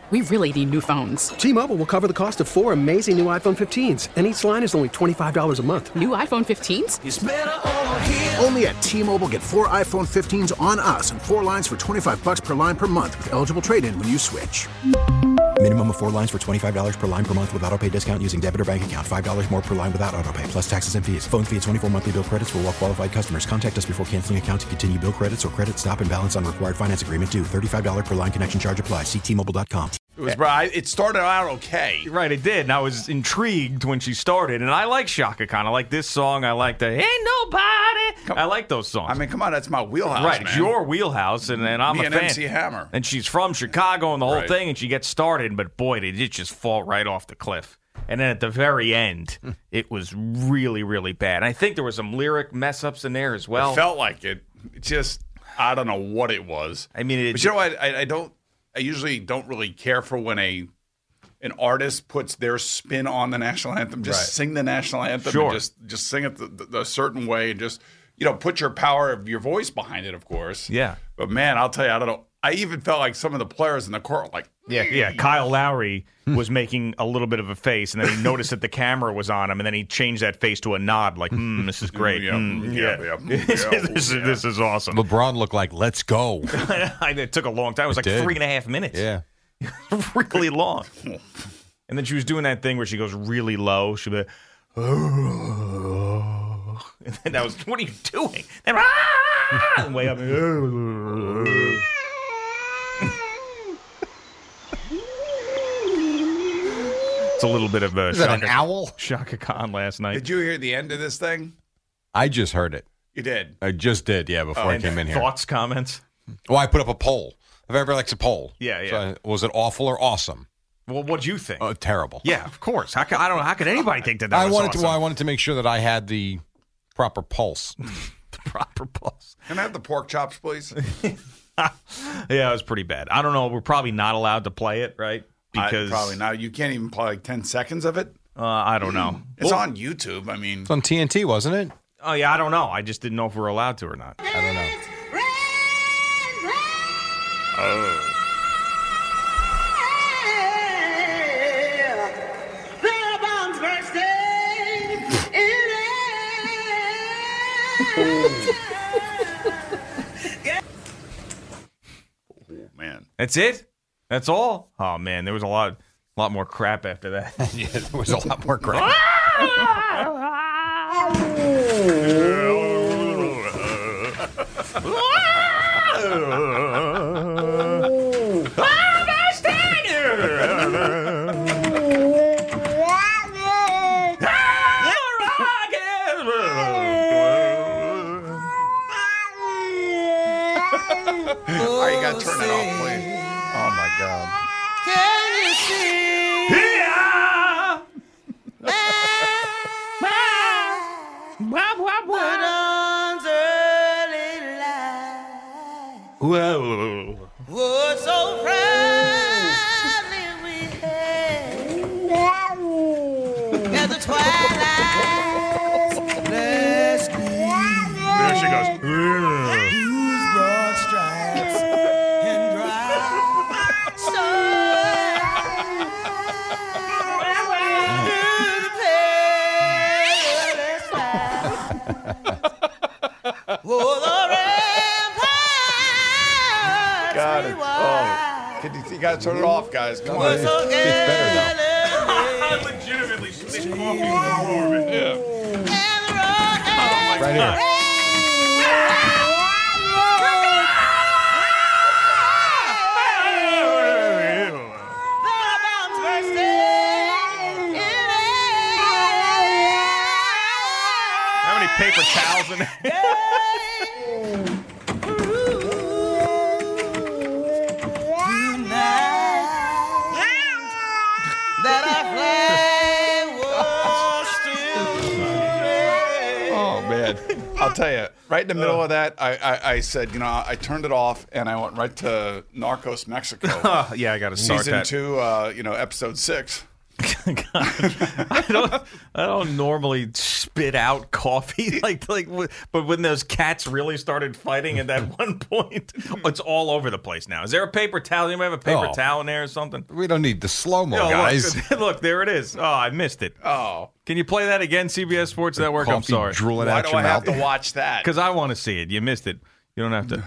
We really need new phones. T-Mobile will cover the cost of 4 amazing new iPhone 15s, and each line is only $25 a month. New iPhone 15s? It's better over here. Only at T-Mobile, get 4 iPhone 15s on us and 4 lines for $25 per line per month with eligible trade-in when you switch. Minimum of 4 lines for $25 per line per month with autopay discount using debit or bank account. $5 more per line without autopay, plus taxes and fees. Phone fee at 24 monthly bill credits for well-qualified customers. Contact us before canceling account to continue bill credits or credit stop and balance on required finance agreement due. $35 per line connection charge applies. See T-Mobile.com. It started out okay. Right, it did. And I was intrigued when she started. And I like Chaka Khan. I like this song. I like the Ain't Nobody. I like those songs. I mean, come on, that's my wheelhouse, right, man. It's your wheelhouse, and I'm Me a and fan. MC Hammer. And she's from Chicago and the whole Right. thing, and she gets started. But boy, did it just fall right off the cliff. And then at the very end, it was really, really bad. And I think there were some lyric mess-ups in there as well. It felt like it. It just, I don't know what it was. I mean, but you know what? I usually don't really care for when an artist puts their spin on the national anthem. Just sing the national anthem. Sure. And just sing it the certain way, and just put your power of your voice behind it. Of course. Yeah. But man, I'll tell you, I don't know. I even felt like some of the players in the court were like, yeah. Kyle Lowry was making a little bit of a face, and then he noticed that the camera was on him, and then he changed that face to a nod, like, this is great. This is awesome. LeBron looked like, let's go. It took a long time. It was like did. 3.5 minutes. Yeah. Really long. And then she was doing that thing where she goes really low. She'd be like, oh. And then that was, what are you doing? And, and way up. It's a little bit of a Is that an owl? Chaka Khan last night. Did you hear the end of this thing? I just heard it. You did? I just did, yeah, before I came in here. Thoughts, comments? Well, I put up a poll. If everybody likes a poll. Yeah. So, was it awful or awesome? Well, what'd you think? Terrible. Yeah, of course. How could anybody think that was awesome? I wanted to make sure that I had the proper pulse. The proper pulse. Can I have the pork chops, please? Yeah, it was pretty bad. I don't know. We're probably not allowed to play it, right? Because probably not. You can't even play like 10 seconds of it? I don't know. It's on YouTube. I mean, it's on TNT, wasn't it? Oh, yeah, I don't know. I just didn't know if we were allowed to or not. I don't know. Oh. Man. That's it? That's all? Oh, man, there was a lot more crap after that. Yeah, there was a lot more crap. All right, you got to turn it off, please. Oh, my God. Can you see? Yeah. Dawn's early light Whoa. was so proudly we hailed as the twilight's last gleam. There she goes. Whose broad stripes and dry Got it. Oh, you got to turn it off, guys. Come on. It's better, though. I legitimately spit coffee all over me. Yeah. Right here. How many paper towels in there? Oh, man. I'll tell you, right in the middle of that, I said, I turned it off and I went right to Narcos Mexico. Yeah, I got to start Season that. 2, episode 6. I don't normally spit out coffee but when those cats really started fighting at that one point, it's all over the place now. Is there a paper towel? Anybody have a paper towel in there or something? We don't need the slow-mo, guys. Look, there it is. Oh, I missed it. Oh. Can you play that again, CBS Sports Network? I'm Coffee sorry. drooling Why out do your I have mouth. to watch that? Because I want to see it. You missed it. You don't have to.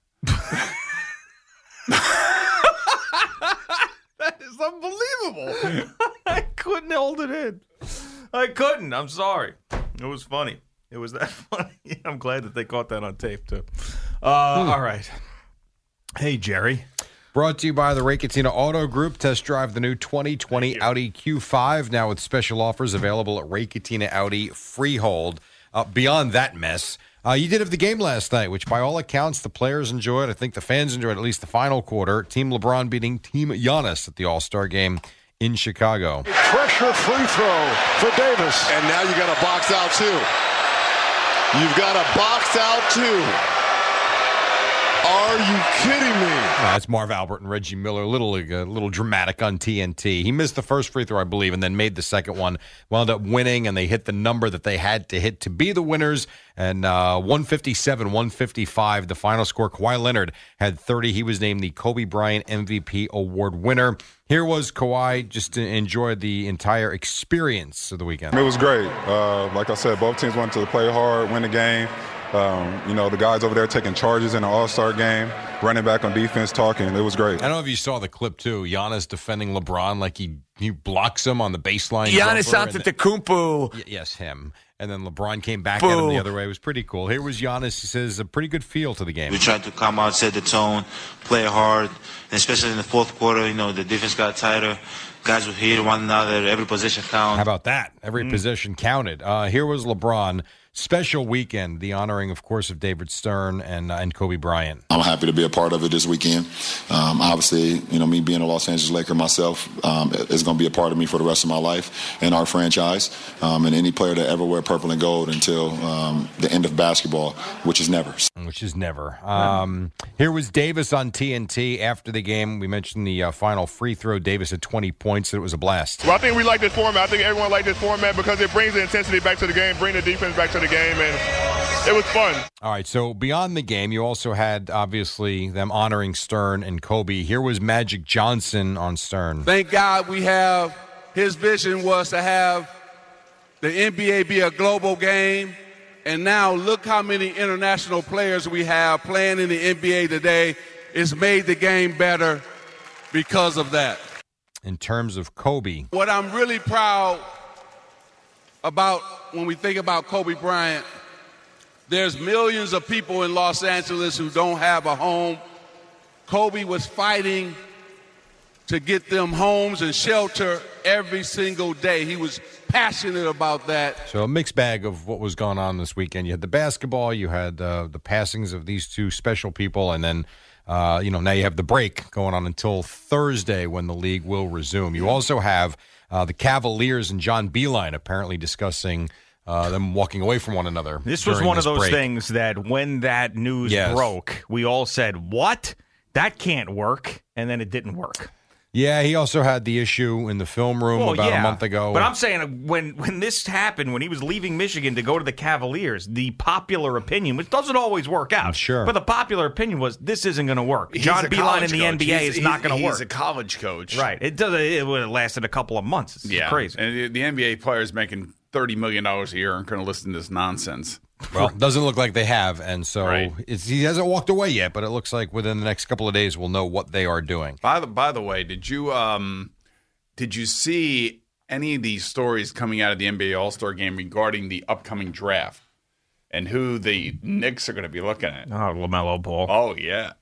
That is unbelievable. I couldn't hold it in. I couldn't. I'm sorry. It was funny. It was that funny. I'm glad that they caught that on tape, too. All right. Hey, Jerry. Brought to you by the Ray Catena Auto Group. Test drive the new 2020 Audi Q5 now with special offers available at Ray Catena Audi Freehold. Beyond that mess, you did have the game last night, which by all accounts the players enjoyed. I think the fans enjoyed at least the final quarter. Team LeBron beating Team Giannis at the All-Star game in Chicago. Pressure free throw for Davis. And now you got to box out too. You've got to box out too. Are you kidding me? That's Marv Albert and Reggie Miller. A little dramatic on TNT. He missed the first free throw, I believe, and then made the second one. Wound up winning, and they hit the number that they had to hit to be the winners. And 157-155, the final score. Kawhi Leonard had 30. He was named the Kobe Bryant MVP award winner. Here was Kawhi, just to enjoy the entire experience of the weekend. It was great. Like I said, both teams wanted to play hard, win the game. The guys over there taking charges in the All-Star game, running back on defense, talking. It was great. I don't know if you saw the clip, too. Giannis defending LeBron like he blocks him on the baseline. Giannis Antetokounmpo. Yes, him. And then LeBron came back at him the other way. It was pretty cool. Here was Giannis. He says a pretty good feel to the game. We tried to come out, set the tone, play hard, and especially in the fourth quarter, the defense got tighter. Guys would hit one another. Every possession counted. How about that? Every possession counted. Here was LeBron. Special weekend, the honoring, of course, of David Stern and Kobe Bryant. I'm happy to be a part of it this weekend. Obviously, me being a Los Angeles Laker myself is going to be a part of me for the rest of my life and our franchise. And any player that ever wear purple and gold until the end of basketball, which is never. Here was Davis on TNT after the game. We mentioned the final free throw. Davis had 20 points. It was a blast. Well, I think we like this format. I think everyone liked this format because it brings the intensity back to the game, bring the defense back to the game, and it was fun. All right, so beyond the game, you also had, obviously, them honoring Stern and Kobe. Here was Magic Johnson on Stern. Thank God we have, his vision was to have the NBA be a global game, and now look how many international players we have playing in the NBA today. It's made the game better because of that. In terms of Kobe. What I'm really proud about when we think about Kobe Bryant, there's millions of people in Los Angeles who don't have a home. Kobe was fighting to get them homes and shelter every single day. He was passionate about that. So a mixed bag of what was going on this weekend. You had the basketball, you had the passings of these two special people, and then now you have the break going on until Thursday when the league will resume. You also have the Cavaliers and John Beilein apparently discussing them walking away from one another. This was one of those things that when that news broke, we all said, what? That can't work. And then it didn't work. Yeah, he also had the issue in the film room a month ago. But I'm saying when this happened, when he was leaving Michigan to go to the Cavaliers, the popular opinion, which doesn't always work out, sure, but the popular opinion was this isn't going to work. John Beilein in the NBA is not going to work. He's a college coach. Right. It would have lasted a couple of months. It's crazy. And the NBA players making $30 million a year aren't going to listen to this nonsense. Well, it doesn't look like they have, and so he hasn't walked away yet, but it looks like within the next couple of days we'll know what they are doing. By the way, did you see any of these stories coming out of the NBA All-Star Game regarding the upcoming draft and who the Knicks are going to be looking at? Oh, LaMelo Ball. Oh, yeah.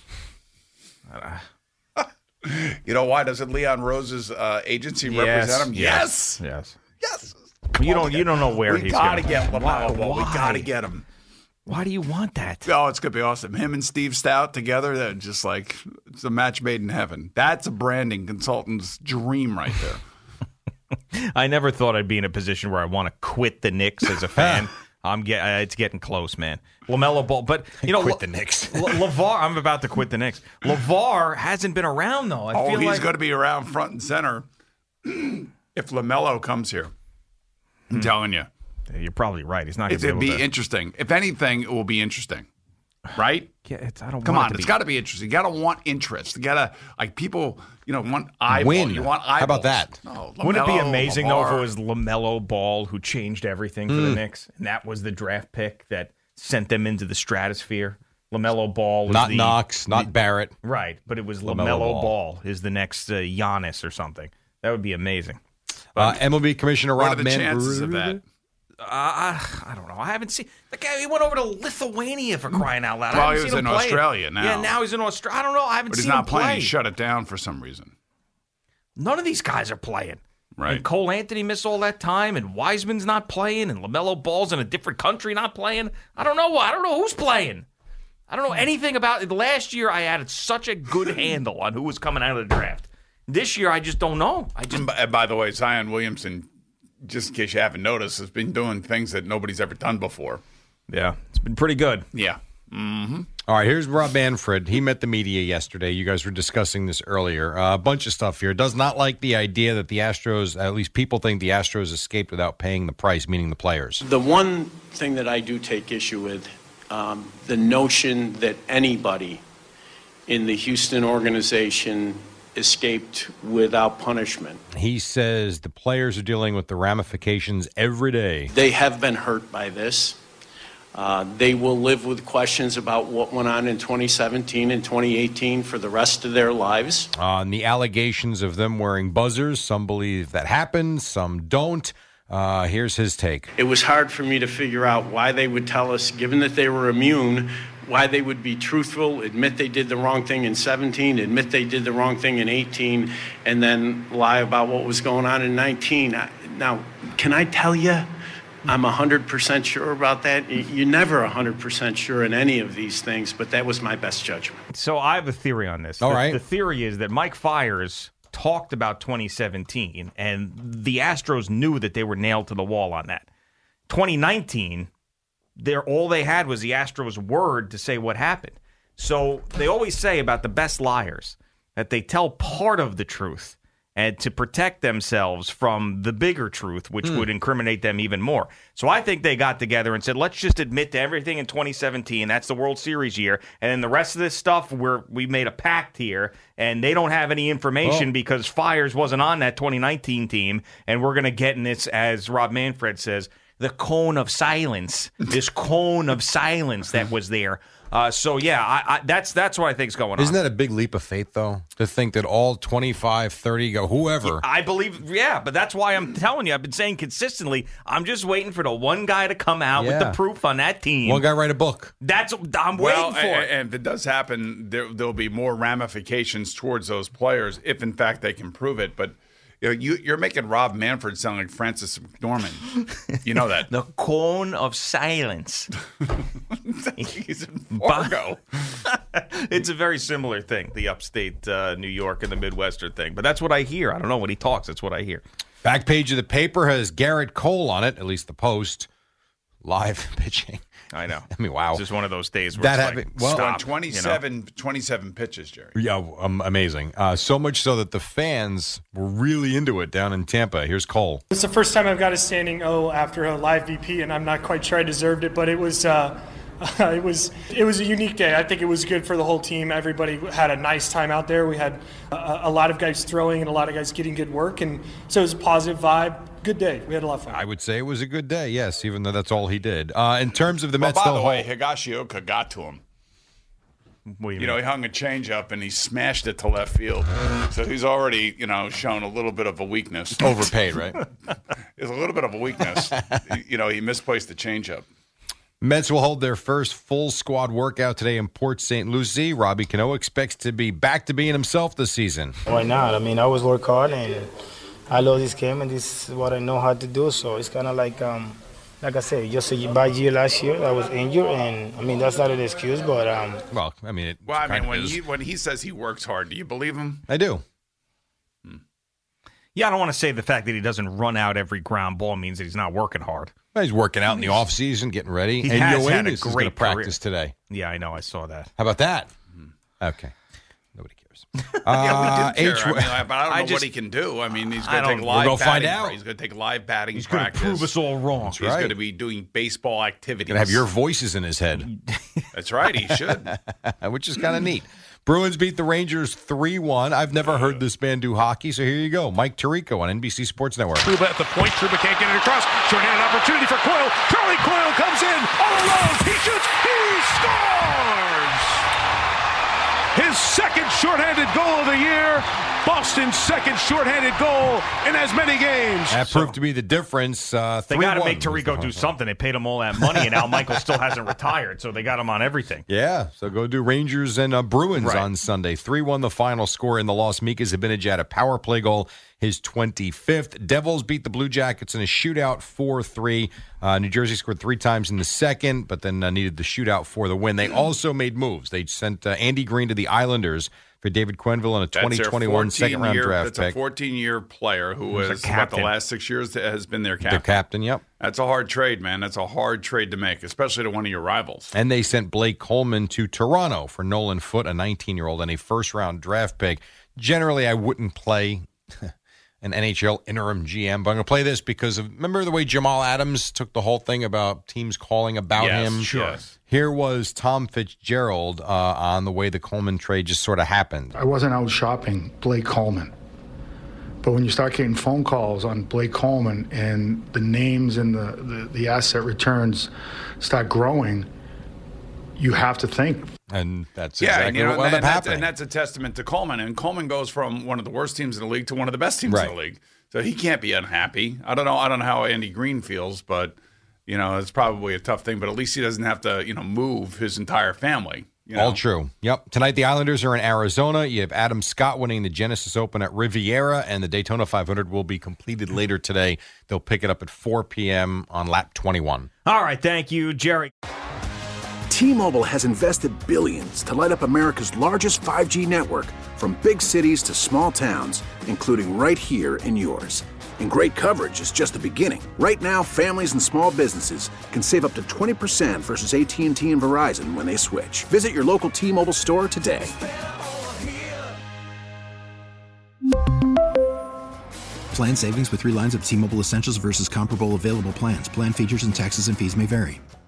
You know why? Doesn't Leon Rose's agency represent him? Yes. You don't know where he's going. We got to get LaMelo Ball. We got to get him. Why do you want that? Oh, it's going to be awesome. Him and Steve Stout together, they're just like, it's a match made in heaven. That's a branding consultant's dream right there. I never thought I'd be in a position where I want to quit the Knicks as a fan. It's getting close, man. LaMelo Ball, but quit the Knicks. LeVar, I'm about to quit the LeVar hasn't been around though. I feel he's going to be around front and center. if LaMelo comes here, I'm telling you. You're probably right. He's not going to It'd be interesting. If anything, it will be interesting. Right? Yeah, I don't Come want on, it to it's be. got to be interesting. You got to want interest. You got to, like, people, want eyeballs. Win. You want eyeballs. How about that? No, Wouldn't it be LaMelo, amazing, though, if it Lamar. was LaMelo Ball who changed everything for the Knicks, and that was the draft pick that sent them into the stratosphere? LaMelo Ball was Not Knox, not Barrett. Right, but it was LaMelo LaMelo Ball is the next Giannis or something. That would be amazing. MLB Commissioner What Rob are the chances of that? I don't know. I haven't seen the guy. He went over to Lithuania for crying out loud. Well, I haven't he was seen him in play. Australia now. Yeah, now he's in Australia. I don't know. I haven't But he's seen him not playing. play. He shut it down for some reason. None of these guys are playing. Right. And Cole Anthony missed all that time, and Wiseman's not playing, and LaMelo Ball's in a different country not playing. I don't know. I don't know who's playing. I don't know anything about it. Last year, I had such a good handle on who was coming out of the draft. This year, I just don't know. And by the way, Zion Williamson, just in case you haven't noticed, has been doing things that nobody's ever done before. Yeah, it's been pretty good. Yeah. Mm-hmm. All right, here's Rob Manfred. He met the media yesterday. You guys were discussing this earlier. A bunch of stuff here. Does not like the idea that the Astros, at least people think the Astros escaped without paying the price, meaning the players. The one thing that I do take issue with, the notion that anybody in the Houston organization escaped without punishment. He says the players are dealing with the ramifications every day. They have been hurt by this. They will live with questions about what went on in 2017 and 2018 for the rest of their lives. On the allegations of them wearing buzzers, some believe that happened, some don't. Here's his take. It was hard for me to figure out why they would tell us, given that they were immune, why they would be truthful, admit they did the wrong thing in 17, admit they did the wrong thing in 18, and then lie about what was going on in 19. Now, can I tell you I'm 100% sure about that? You're never 100% sure in any of these things, but that was my best judgment. So I have a theory on this. All right. The theory is that Mike Fiers talked about 2017, and the Astros knew that they were nailed to the wall on that. 2019, all they had was the Astros' word to say what happened. So they always say about the best liars that they tell part of the truth and to protect themselves from the bigger truth, which would incriminate them even more. So I think they got together and said, let's just admit to everything in 2017. That's the World Series year. And then the rest of this stuff, we made a pact here, and they don't have any information because Fiers wasn't on that 2019 team, and we're going to get in this, as Rob Manfred says, the cone of silence, this cone of silence that was there. That's what I think is going on. Isn't that a big leap of faith, though, to think that all 25, 30 go, whoever? I believe, but that's why I'm telling you, I've been saying consistently, I'm just waiting for the one guy to come out with the proof on that team. One guy write a book. I'm waiting for it. And if it does happen, there'll be more ramifications towards those players if, in fact, they can prove it. But you're making Rob Manfred sound like Francis McDormand. You know that. The cone of silence. He's in Fargo. It's a very similar thing, the upstate New York and the Midwestern thing. But that's what I hear. I don't know when he talks. That's what I hear. Back page of the paper has Garrett Cole on it, at least the Post. Live pitching. I know. I mean, wow. It's just one of those days where That it's happened- like, well, stop. 27 pitches, Jerry. Yeah, amazing. So much so that the fans were really into it down in Tampa. Here's Cole. It's the first time I've got a standing O after a live VP, and I'm not quite sure I deserved it, but it was it was a unique day. I think it was good for the whole team. Everybody had a nice time out there. We had a lot of guys throwing and a lot of guys getting good work, and so it was a positive vibe. Good day. We had a lot of fun. I would say it was a good day, yes, even though that's all he did. In terms of the Mets, By the way, Higashioka got to him. What do you You know, he hung a changeup and he smashed it to left field. So he's already, shown a little bit of a weakness. Overpaid, right? It's a little bit of a weakness. He misplaced the changeup. Mets will hold their first full squad workout today in Port St. Lucie. Robbie Cano expects to be back to being himself this season. Why not? I mean, I always work hard, and I love this game, and this is what I know how to do. So it's kind of like I said, just a bad year last year. I was injured, and I mean that's not an excuse, but when he says he works hard, do you believe him? I do. Yeah, I don't want to say the fact that he doesn't run out every ground ball means that he's not working hard. Well, he's working out in the offseason, getting ready. He and has had Yoenis a is going great to practice today. Yeah, I know. I saw that. How about that? Okay. Nobody cares. Yeah, we do care. But I don't know what he can do. I mean, he's going to take live We'll go batting. find out. He's going to take live batting He's going to practice. prove us all wrong. That's He's right. going to be doing baseball activities. Going to have your voices in his head. That's right. He should. Which is kind of neat. Bruins beat the Rangers 3-1. I've never heard this man do hockey, so here you go. Mike Tirico on NBC Sports Network. Trouba at the point. Trouba can't get it across. Short-handed opportunity for Coyle. Charlie Coyle comes in all alone. He shoots. He scores! His second shorthanded goal of the year. Boston's second shorthanded goal in as many games. That proved to be the difference. They got to make Tirico do something. They paid him all that money, and Al Michael still hasn't retired, so they got him on everything. Yeah, so go do Rangers and Bruins on Sunday. 3-1 the final score in the loss. Mika Zibanejad had a power play goal, his 25th. Devils beat the Blue Jackets in a shootout 4-3. New Jersey scored 3 times in the second, but then needed the shootout for the win. They also made moves. They sent Andy Green to the Islanders for David Quenneville and a 2021 second-round draft pick. That's a 14-year player who is, about the last 6 years, has been their captain. Their captain, yep. That's a hard trade, man. That's a hard trade to make, especially to one of your rivals. And they sent Blake Coleman to Toronto for Nolan Foote, a 19-year-old, and a first-round draft pick. Generally, I wouldn't play an NHL interim GM, but I'm going to play this because remember the way Jamal Adams took the whole thing about teams calling about him? Sure. Yes. Here was Tom Fitzgerald on the way the Coleman trade just sort of happened. I wasn't out shopping Blake Coleman. But when you start getting phone calls on Blake Coleman and the names and the asset returns start growing, you have to think. And that's exactly what ended up happening. And that's a testament to Coleman. And Coleman goes from one of the worst teams in the league to one of the best teams in the league. So he can't be unhappy. I don't know how Andy Green feels, but it's probably a tough thing. But at least he doesn't have to move his entire family. All true. Yep. Tonight the Islanders are in Arizona. You have Adam Scott winning the Genesis Open at Riviera, and the Daytona 500 will be completed later today. They'll pick it up at 4 p.m. on lap 21. All right. Thank you, Jerry. T-Mobile has invested billions to light up America's largest 5G network, from big cities to small towns, including right here in yours. And great coverage is just the beginning. Right now, families and small businesses can save up to 20% versus AT&T and Verizon when they switch. Visit your local T-Mobile store today. Plan savings with 3 lines of T-Mobile Essentials versus comparable available plans. Plan features and taxes and fees may vary.